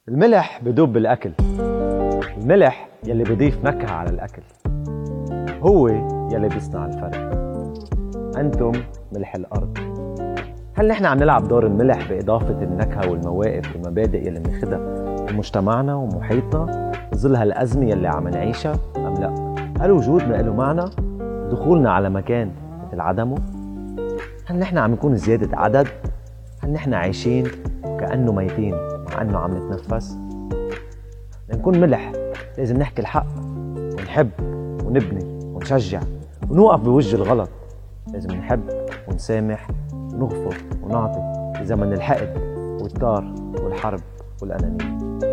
الملح بدوب بالأكل. الملح يلي بضيف نكهة على الأكل، هو يلي بيصنع الفرق. أنتم ملح الأرض. هل نحن عم نلعب دور الملح بإضافة النكهة والمواقف والمبادئ يلي بناخدها بمجتمعنا ومحيطنا بظل هالأزمة يلي عم نعيشها أم لا؟ هل وجودنا له معنى؟ دخولنا على مكان مثل عدمه؟ هل نحن عم نكون زيادة عدد؟ هل نحن عايشين كأنه ميتين مع أنه عم نتنفس؟ لنكون ملح لازم نحكي الحق ونحب ونبني ونشجع ونوقف بوجه الغلط. لازم نحب ونسامح ونغفر ونعطي في زمن الحقد والدار والحرب والأنانية.